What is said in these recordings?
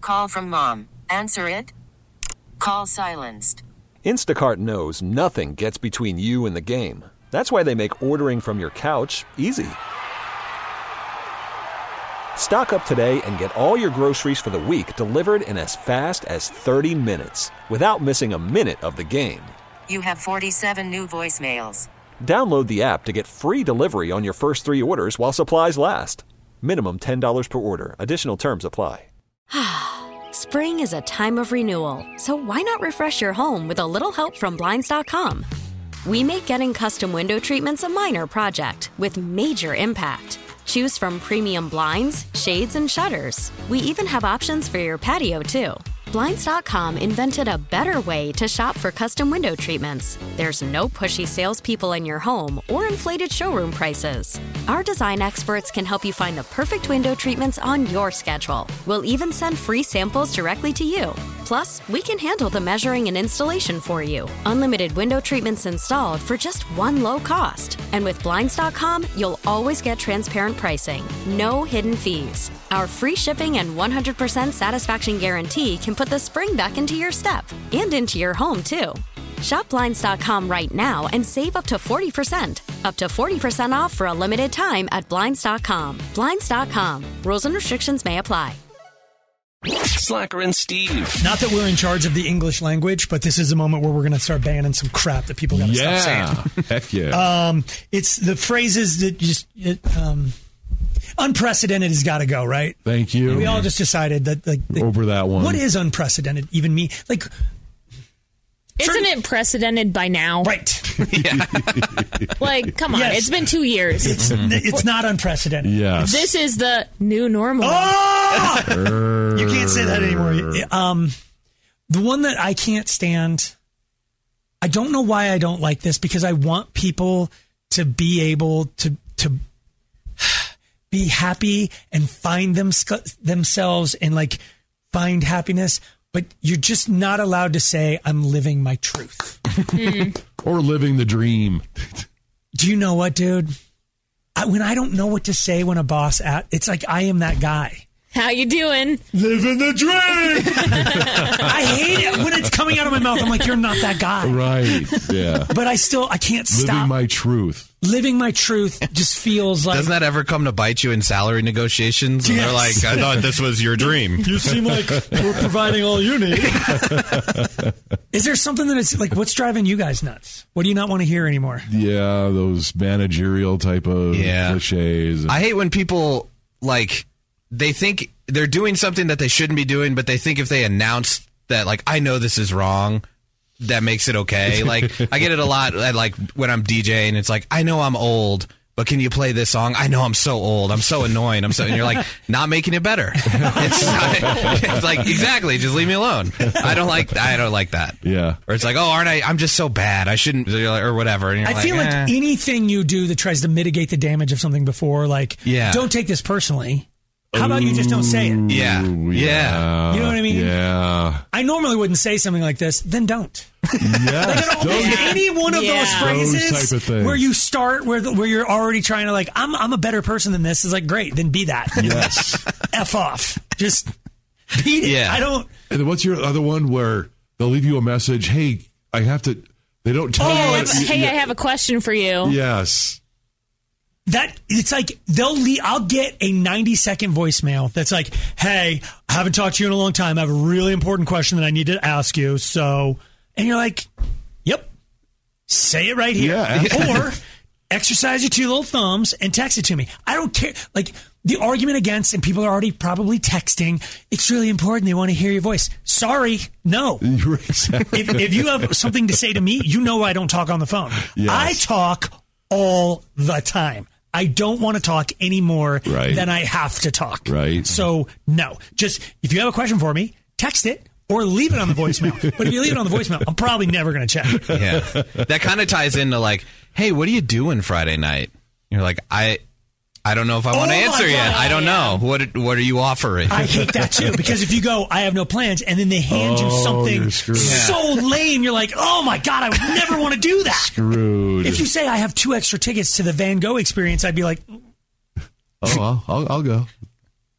call from mom. Answer it. Call silenced. Instacart knows nothing gets between you and the game. That's why they make ordering from your couch easy. Stock up today and get all your groceries for the week delivered in as fast as 30 minutes without missing a minute of the game. You have 47 new voicemails. Download the app to get free delivery on your first 3 orders while supplies last. Minimum $10 per order. Additional terms apply. Spring is a time of renewal, so why not refresh your home with a little help from Blinds.com? We make getting custom window treatments a minor project with major impact. Choose from premium blinds, shades, and shutters. We even have options for your patio, too. Blinds.com invented a better way to shop for custom window treatments. There's no pushy salespeople in your home or inflated showroom prices. Our design experts can help you find the perfect window treatments on your schedule. We'll even send free samples directly to you. Plus, we can handle the measuring and installation for you. Unlimited window treatments installed for just one low cost. And with Blinds.com, you'll always get transparent pricing. No hidden fees. Our free shipping and 100% satisfaction guarantee can put the spring back into your step and into your home, too. Shop Blinds.com right now and save up to 40%. Up to 40% off for a limited time at Blinds.com. Blinds.com. Rules and restrictions may apply. Slacker and Steve. Not that we're in charge of the English language, but this is a moment where we're going to start banning some crap that people got to stop saying. Heck yeah. It's the phrases that just... unprecedented has got to go, right? Thank you. We all just decided that over that one. What is unprecedented even mean? Like, isn't it precedented by now? Right. Yeah. Like, come on. Yes. It's been 2 years. It's not unprecedented. Yes. This is the new normal. Oh! You can't say that anymore. The one that I can't stand, I don't know why I don't like this, because I want people to be able to be happy and find themselves and like find happiness, but you're just not allowed to say, I'm living my truth. Or living the dream. Do you know what, dude? When I don't know what to say when a boss it's like I am that guy. How you doing? Living the dream. I hate it when it's coming out of my mouth. I'm like, you're not that guy. Right. Yeah. But I can't stop. Living my truth. Living my truth just feels like... Doesn't that ever come to bite you in salary negotiations? And they're like, I thought this was your dream. You seem like we're providing all you need. Is there something that is like, what's driving you guys nuts? What do you not want to hear anymore? Yeah, those managerial type of cliches. I hate when people, like, they think they're doing something that they shouldn't be doing, but they think if they announce that, like, I know this is wrong, that makes it okay. Like, I get it a lot, like, when I'm DJing, it's like, I know I'm old, but can you play this song? I know I'm so old. I'm so annoying. And you're like, not making it better. It's like, exactly, just leave me alone. I don't like that. Yeah. Or it's like, oh, I'm just so bad. I shouldn't, or whatever. And you're I feel like anything you do that tries to mitigate the damage of something before, like, don't take this personally. How about you just don't say it? Yeah. You know what I mean? Yeah. I normally wouldn't say something like this. Then don't. Yes. Any one of those phrases those type of things. where you start, where you're already trying to like, I'm a better person than this, is like, great, then be that. Yes. F off. Just beat it. Yeah. I don't. And then what's your other one where they'll leave you a message? Hey, I have to. They don't tell you. I have a question for you. Yes. That it's like I'll get a 90-second voicemail that's like, hey, I haven't talked to you in a long time. I have a really important question that I need to ask you. So, and you're like, yep, say it right here. Yeah. Or exercise your 2 little thumbs and text it to me. I don't care. Like the argument against, and people are already probably texting, it's really important. They want to hear your voice. Sorry. No. Exactly. If you have something to say to me, you know I don't talk on the phone. Yes. I talk all the time. I don't want to talk any more than I have to talk. Right. So, no. Just, if you have a question for me, text it or leave it on the voicemail. But if you leave it on the voicemail, I'm probably never going to check. Yeah. That kind of ties into like, hey, what are you doing Friday night? You're like, I don't know if I want to answer yet. I don't know. What are you offering? I hate that too, because if you go, I have no plans, and then they hand you something so lame, you're like, oh my God, I would never want to do that. Screwed. If you say I have 2 extra tickets to the Van Gogh experience, I'd be like, oh, I'll go.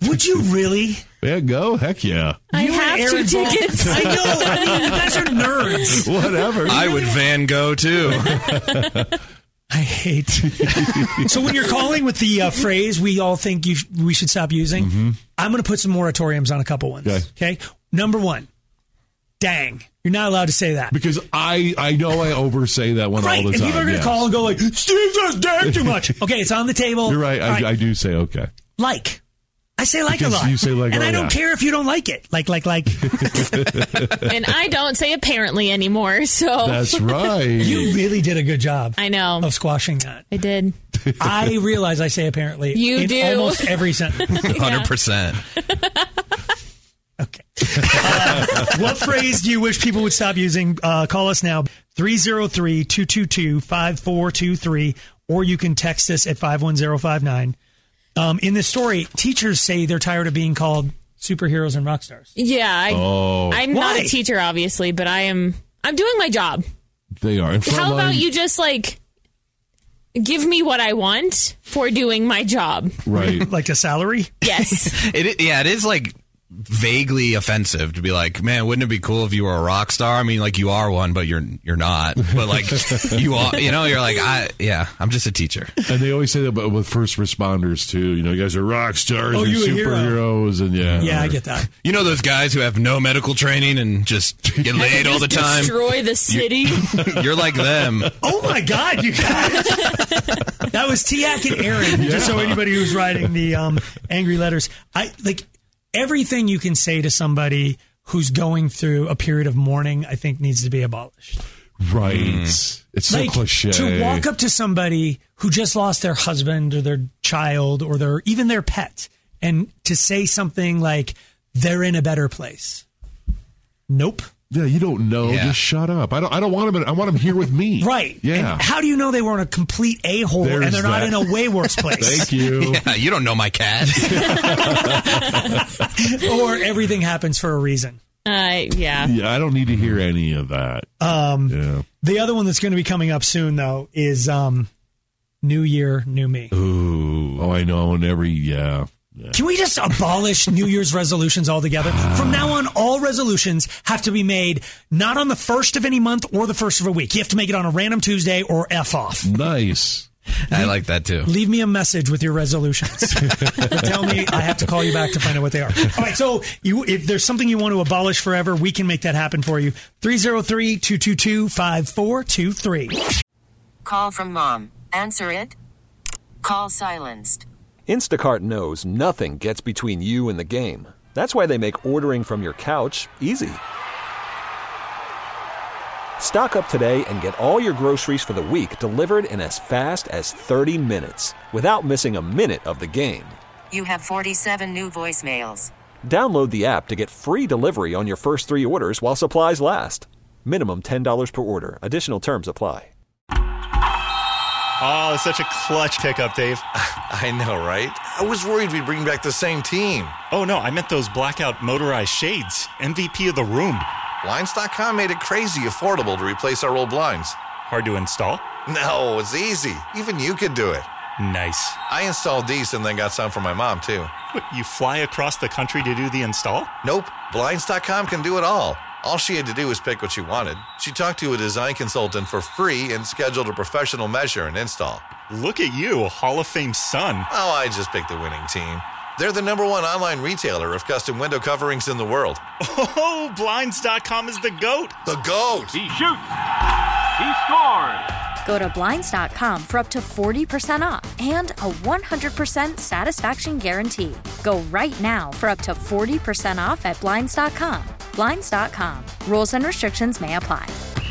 Would you really? Yeah, go. Heck yeah. I have Aaron 2 tickets. I know. I mean, you guys are nerds. Whatever. I would Van Gogh too. I hate. So when you're calling with the phrase we all think we should stop using, I'm going to put some moratoriums on a couple ones. Okay. Number 1, dang. You're not allowed to say that. Because I know I oversay that one all the time. And people are going to call and go like, Steve says dang too much. Okay, it's on the table. You're right. I do say okay. Like. I say like because a lot. You say like and I don't care if you don't like it. Like. And I don't say apparently anymore, so. That's right. You really did a good job. I know. Of squashing that. I did. I realize I say apparently. You do. Almost every sentence. 100%. Okay. What phrase do you wish people would stop using? Call us now, 303-222-5423, or you can text us at 51059. In this story, teachers say they're tired of being called superheroes and rock stars. Yeah. I'm not Why? a teacher, obviously, but I'm doing my job. They are. How about you just give me what I want for doing my job? Right. Like a salary? Yes. It is vaguely offensive to be like, man, wouldn't it be cool if you were a rock star? I mean, you are one, but you're not. But you are, you're like, I'm just a teacher. And they always say that with first responders too. You guys are rock stars and you a superheroes, and Yeah, I get that. You know those guys who have no medical training and just get laid all the time? Destroy the city. You're like them. Oh my God, you guys! That was Tiak and Aaron. Just so anybody who's writing the angry letters, everything you can say to somebody who's going through a period of mourning, I think needs to be abolished. Right. It's so cliche. To walk up to somebody who just lost their husband or their child or even their pet and to say something like they're in a better place. Nope. Yeah, you don't know. Yeah. Just shut up. I don't want him. I want him here with me. Right. Yeah. And how do you know they weren't a complete a-hole and they're not in a way worse place? Thank you. Yeah, you don't know my cat. Or everything happens for a reason. Yeah. Yeah, I don't need to hear any of that. The other one that's going to be coming up soon, though, is New Year, New Me. Ooh. Oh, I know. And yeah. Can we just abolish New Year's resolutions altogether? From now on, all resolutions have to be made not on the first of any month or the first of a week. You have to make it on a random Tuesday or F off. Nice. I like that too. Leave me a message with your resolutions. But tell me I have to call you back to find out what they are. All right, so if there's something you want to abolish forever, we can make that happen for you. 303-222-5423. Call from mom. Answer it. Call silenced. Instacart knows nothing gets between you and the game. That's why they make ordering from your couch easy. Stock up today and get all your groceries for the week delivered in as fast as 30 minutes without missing a minute of the game. You have 47 new voicemails. Download the app to get free delivery on your first 3 orders while supplies last. Minimum $10 per order. Additional terms apply. Oh, such a clutch pickup, Dave. I know, right? I was worried we'd bring back the same team. Oh, no, I meant those blackout motorized shades. MVP of the room. Blinds.com made it crazy affordable to replace our old blinds. Hard to install? No, it's easy. Even you could do it. Nice. I installed these and then got some for my mom, too. What, you fly across the country to do the install? Nope. Blinds.com can do it all. All she had to do was pick what she wanted. She talked to a design consultant for free and scheduled a professional measure and install. Look at you, Hall of Fame son. Oh, I just picked the winning team. They're the #1 online retailer of custom window coverings in the world. Oh, Blinds.com is the GOAT. The GOAT. He shoots. He scores. Go to Blinds.com for up to 40% off and a 100% satisfaction guarantee. Go right now for up to 40% off at Blinds.com. Blinds.com. Rules and restrictions may apply.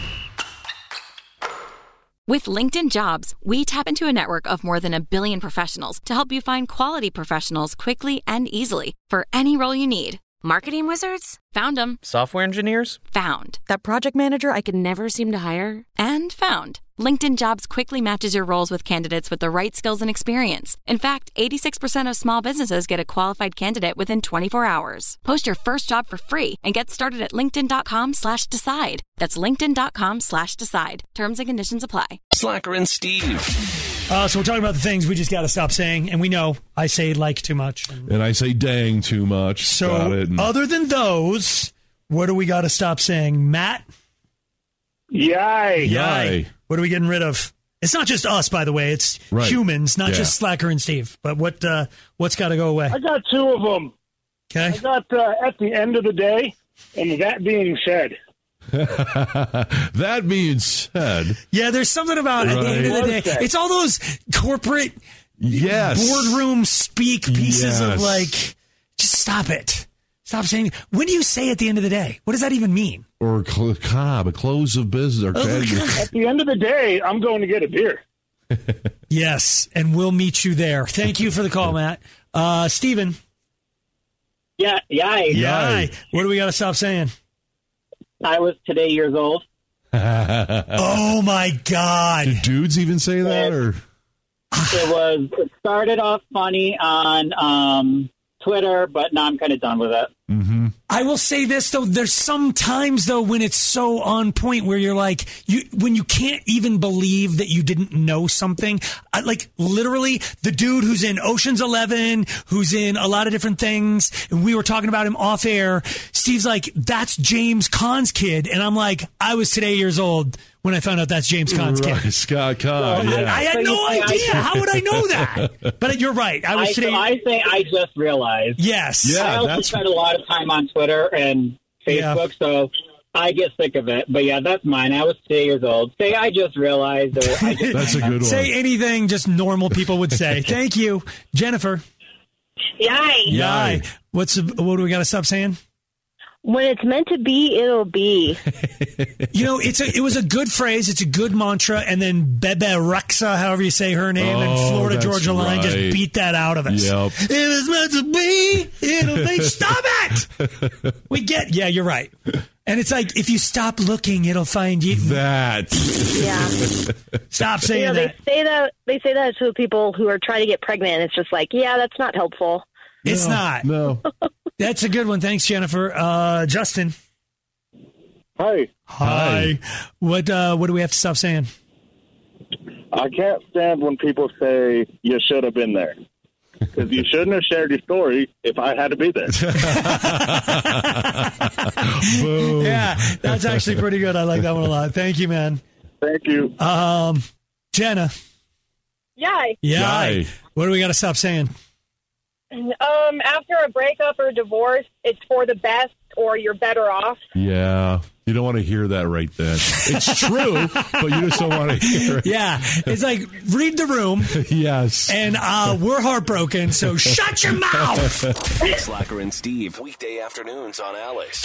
With LinkedIn Jobs, we tap into a network of more than 1 billion professionals to help you find quality professionals quickly and easily for any role you need. Marketing wizards? Found them. Software engineers? Found. That project manager I could never seem to hire? And found. LinkedIn Jobs quickly matches your roles with candidates with the right skills and experience. In fact, 86% of small businesses get a qualified candidate within 24 hours. Post your first job for free and get started at linkedin.com/decide. That's linkedin.com/decide. Terms and conditions apply. Slacker and Steve. So we're talking about the things we just got to stop saying, and we know I say like too much. And I say dang too much. So other than those, what do we got to stop saying? Matt? Yay. What are we getting rid of? It's not just us, by the way. It's humans, not just Slacker and Steve. But what's got to go away? I got two of them. Okay. I got at the end of the day, and that being said. That being said. Yeah, there's something about at the end of the day. It's all those corporate boardroom speak pieces of like, just stop it. Stop saying. When do you say at the end of the day? What does that even mean? Or a close of business. At the end of the day, I'm going to get a beer. Yes, and we'll meet you there. Thank you for the call, Matt. Steven. Yay. What do we got to stop saying? I was today years old. Oh, my God. Do dudes even say that? Or It started off funny on Twitter, but now I'm kind of done with it. Mm-hmm. I will say this, though. There's some times, though, when it's so on point where you're like, when you can't even believe that you didn't know something. Like, literally, the dude who's in Ocean's 11, who's in a lot of different things, and we were talking about him off air. Steve's like, that's James Caan's kid. And I'm like, I was today years old when I found out that's James Caan's kid. Scott Caan, I had no idea. How would I know that? But you're right. I say I just realized. Yes. Yeah, I also spend a lot of time on Twitter and Facebook, so I get sick of it. But yeah, that's mine. I was 2 years old. Say I just realized. Or I just that's a good one. Say anything just normal people would say. Thank you. Jennifer. Yay. What do we got to stop saying? When it's meant to be, it'll be. You know, it was a good phrase. It's a good mantra. And then Bebe Rexha, however you say her name, and Florida Georgia Line just beat that out of us. Yep. It is meant to be, it'll be. Stop it! Yeah, you're right. And it's like, if you stop looking, it'll find you. Stop saying that. They say that to people who are trying to get pregnant, and it's just like, yeah, that's not helpful. It's not. No. That's a good one. Thanks, Jennifer. Justin. Hi. What do we have to stop saying? I can't stand when people say you should have been there. Because you shouldn't have shared your story if I had to be there. Boom. Yeah, that's actually pretty good. I like that one a lot. Thank you, man. Thank you. Jenna. Yay. What do we got to stop saying? After a breakup or divorce, it's for the best or you're better off. Yeah. You don't want to hear that right then. It's true, but you just don't want to hear it. Yeah. It's like, read the room. Yes. And we're heartbroken, so shut your mouth. Slacker and Steve, weekday afternoons on Alice.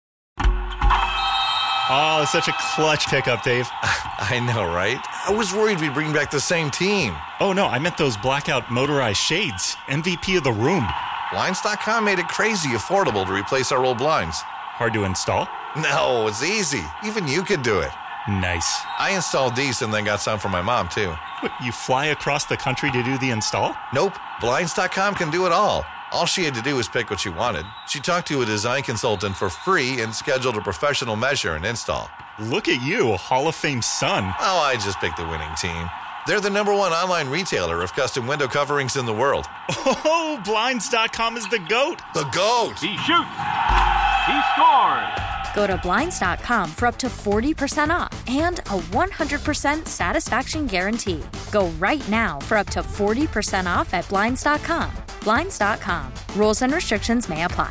Oh, it's such a clutch pickup, Dave. I know, right? I was worried we'd bring back the same team. Oh, no, I meant those blackout motorized shades. MVP of the room. Blinds.com made it crazy affordable to replace our old blinds. Hard to install? No, it's easy. Even you could do it. Nice. I installed these and then got some for my mom, too. What, you fly across the country to do the install? Nope. Blinds.com can do it all. All she had to do was pick what she wanted. She talked to a design consultant for free and scheduled a professional measure and install. Look at you, a Hall of Fame son. Oh, I just picked the winning team. They're the #1 online retailer of custom window coverings in the world. Oh, Blinds.com is the GOAT. The GOAT! He shoots. He scores. Go to Blinds.com for up to 40% off and a 100% satisfaction guarantee. Go right now for up to 40% off at Blinds.com. Blinds.com. Rules and restrictions may apply.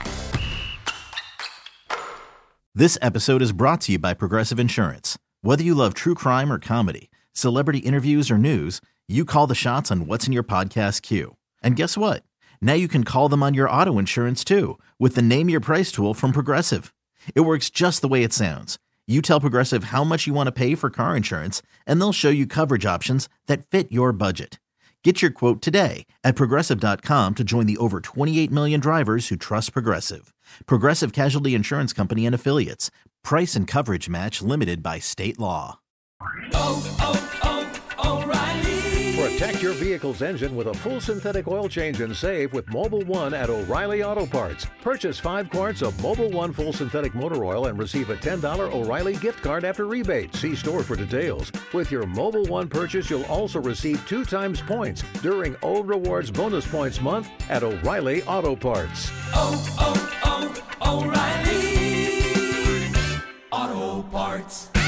This episode is brought to you by Progressive Insurance. Whether you love true crime or comedy, celebrity interviews or news, you call the shots on what's in your podcast queue. And guess what? Now you can call them on your auto insurance too with the Name Your Price tool from Progressive. It works just the way it sounds. You tell Progressive how much you want to pay for car insurance, and they'll show you coverage options that fit your budget. Get your quote today at Progressive.com to join the over 28 million drivers who trust Progressive. Progressive Casualty Insurance Company and Affiliates. Price and coverage match limited by state law. O'Reilly. For a Protect your vehicle's engine with a full synthetic oil change and save with Mobil 1 at O'Reilly Auto Parts. Purchase 5 quarts of Mobil 1 full synthetic motor oil and receive a $10 O'Reilly gift card after rebate. See store for details. With your Mobil 1 purchase, you'll also receive 2 times points during O Rewards Bonus Points Month at O'Reilly Auto Parts. O'Reilly Auto Parts.